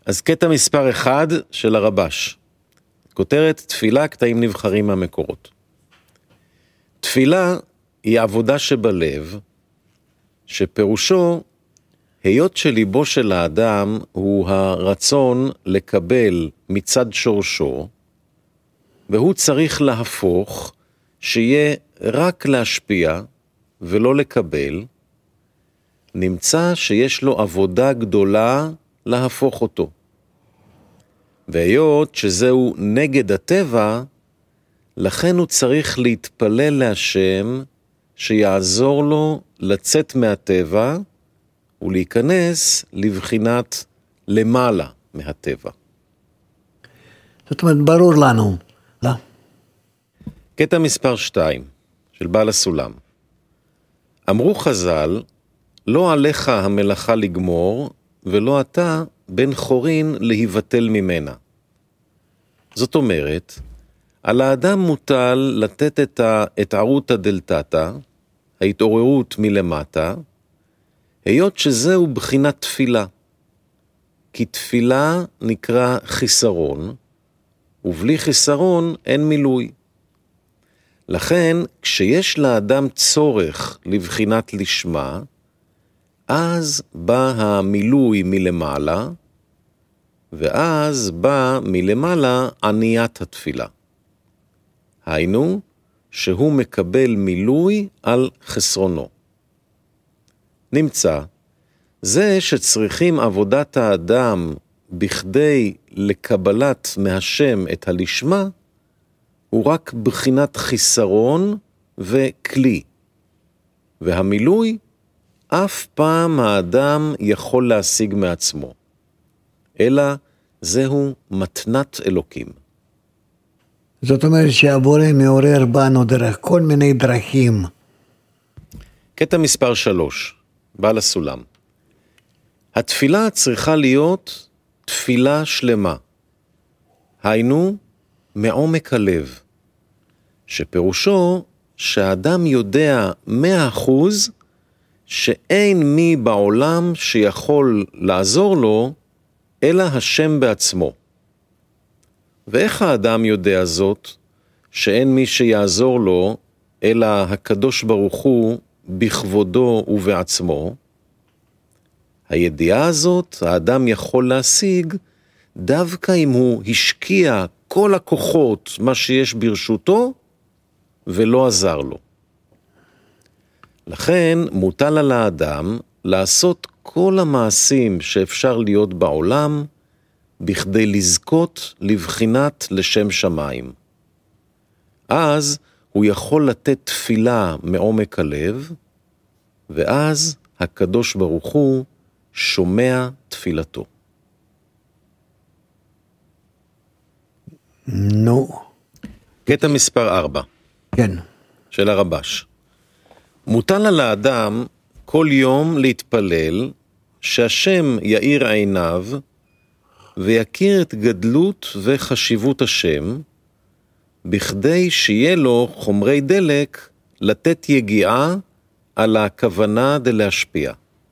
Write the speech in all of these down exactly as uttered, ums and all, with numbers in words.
אז קטע מספר אחד של הרבש. כותרת תפילה, קטעים נבחרים מהמקורות. תפילה היא עבודה שבלב, שפירושו, היות שליבו של האדם הוא הרצון לקבל מצד שורשו, והוא צריך להפוך, שיהיה רק להשפיע ולא לקבל, נמצא שיש לו עבודה גדולה להפוך אותו. והיות שזהו נגד הטבע, לכן הוא צריך להתפלל להשם שיעזור לו לצאת מהטבע ולהיכנס לבחינת למעלה מהטבע. זאת אומרת, ברור לנו. לא? קטע מספר שתיים של בעל הסולם. אמרו חז"ל, לא עליך המלאכה לגמור, ולא אתה בן חורין להיבטל ממנה. זאת אומרת, על האדם מוטל לתת את ההתערותא דלתתא, ההתעוררות מלמטה, היות שזהו בחינת תפילה. כי תפילה נקרא חיסרון, ובלי חיסרון אין מילוי. לכן, כשיש לאדם צורך לבחינת לשמה, אז בא המילוי מלמעלה, ואז בא מלמעלה עניית התפילה. היינו, שהוא מקבל מילוי על חסרונו. נמצא, זה שצריכים עבודת האדם בכדי לקבלת מהשם את הלשמה, הוא רק בחינת חיסרון וכלי. והמילוי, אף פעם האדם יכול להשיג מעצמו. אלא זהו מתנת אלוקים. זאת אומרת שהבורא מעורר בנו דרך כל מיני דרכים. קטע מספר שלוש, בעל הסולם. התפילה צריכה להיות תפילה שלמה. היינו, מעומק הלב. שפירושו שהאדם יודע מאה אחוז שאין מי בעולם שיכול לעזור לו, אלא השם בעצמו. ואיך האדם יודע זאת, שאין מי שיעזור לו, אלא הקדוש ברוך הוא בכבודו ובעצמו? הידיעה הזאת האדם יכול להשיג, דווקא אם הוא השקיע כל הכוחות מה שיש ברשותו, ולא עזר לו. לכן מוטל על האדם לעשות כל המעשים שאפשר להיות בעולם, בכדי לזכות לבחינת לשם שמיים. אז הוא יכול לתת תפילה מעומק הלב, ואז הקדוש ברוך הוא שומע תפילתו. נו. קטע מספר ארבע. כן. של הרבש. מוטל על האדם כל יום להתפלל שהשם יאיר עיניו ויכיר את גדלות וחשיבות השם, בכדי שיהיה לו חומרי דלק לתת יגיעה על הכוונה דלהשפיע.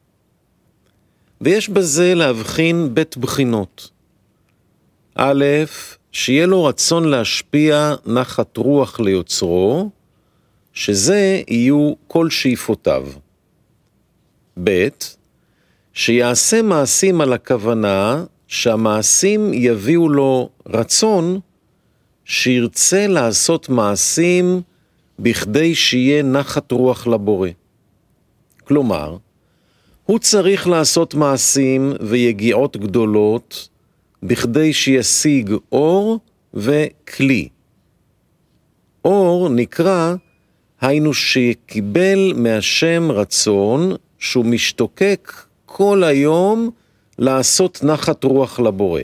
ויש בזה להבחין בית בחינות. א', שיהיה לו רצון להשפיע נחת רוח ליוצרו, שזה יהיו כל שאיפותיו. ב', שיעשה מעשים על הכוונה, שהמעשים יביאו לו רצון, שירצה לעשות מעשים בכדי שיהיה נחת רוח לבורא. כלומר, הוא צריך לעשות מעשים ויגיעות גדולות, בכדי שישיג אור וכלי. אור נקרא, היינו שקיבל מהשם רצון, שהוא משתוקק כל היום לעשות נחת רוח לבורא.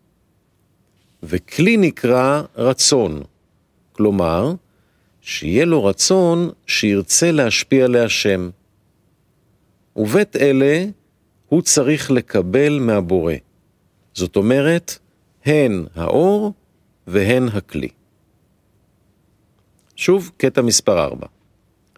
וכלי נקרא רצון, כלומר, שיהיה לו רצון שירצה להשפיע להשם. ובית אלה הוא צריך לקבל מהבורא. זאת אומרת, הן האור והן הכלי. שוב, קטע מספר ארבע.